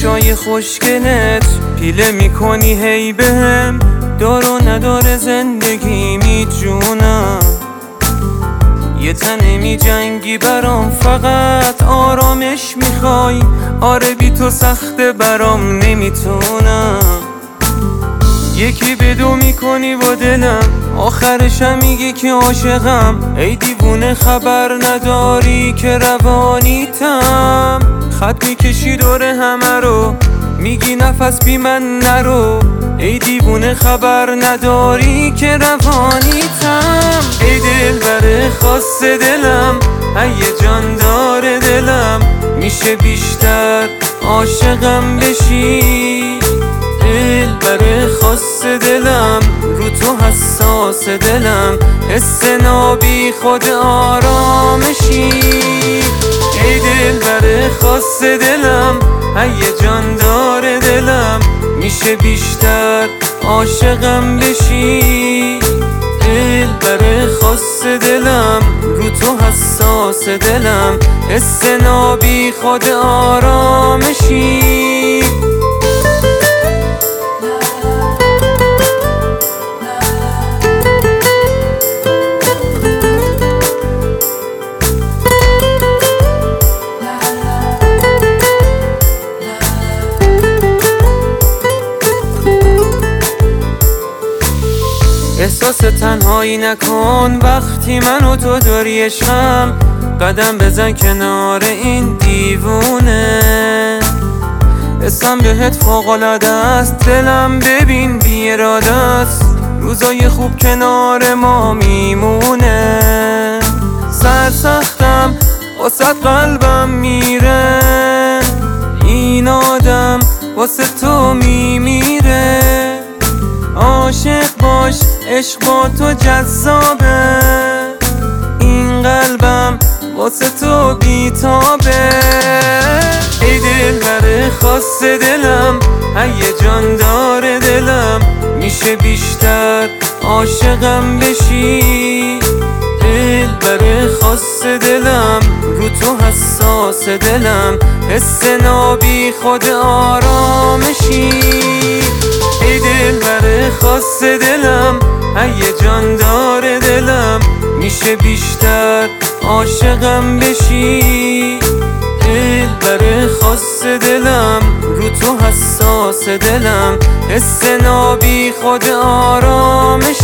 چشای خوشگلت پیله میکنی هی بهم، دار و نداره زندگی میجونم. یه تنه می جنگی برام، فقط آرامش میخوای. آره بی تو سخته برام، نمیتونم. یکی به دو میکنی با دلم، آخرشم میگی که عاشقم. ای دیوونه خبر نداری که روانیتم. خط میکشی دور همه رو، میگی نفس بی من نرو. ای دیوونه خبر نداری که روانیتم. ای دلبر خاص دلم، هیجان داره دلم. میشه بیشتر عاشقم بشی؟ دلبر خاص دلم، رو تو حساس دلم. حس نابی خود آرامشی. ای دلبر خاص دلم، هیجان داره دلم. میشه بیشتر عاشقم بشی؟ دلبر خاص دلم، رو تو حساس دلم. حس نابی خود آرامشی. احساس تنهایی نکن وقتی من و تو داری عشقم. قدم بزن کنار این دیوونه. حسم بهت فوق‌العاده است، دلم ببین بی اراده است. روزای خوب کنار ما میمونه. سرسختم واسه قلبم میره، این آدم واسه تو میمیره. عاشق باش، عشق با تو جذابه. این قلبم واسه تو بیتابه. ای دلبر خاص دلم، هیجان داره دلم. میشه بیشتر عاشقم بشی؟ دلبر خاص دلم، رو تو حساس دلم. حس نابی خود آرامشی. ای دلبر خاص دلم، هیجان داره دلم. میشه بیشتر عاشقم بشی؟ دلبر خاص دلم، رو تو حساس دلم. حس نابی خود آرامشی.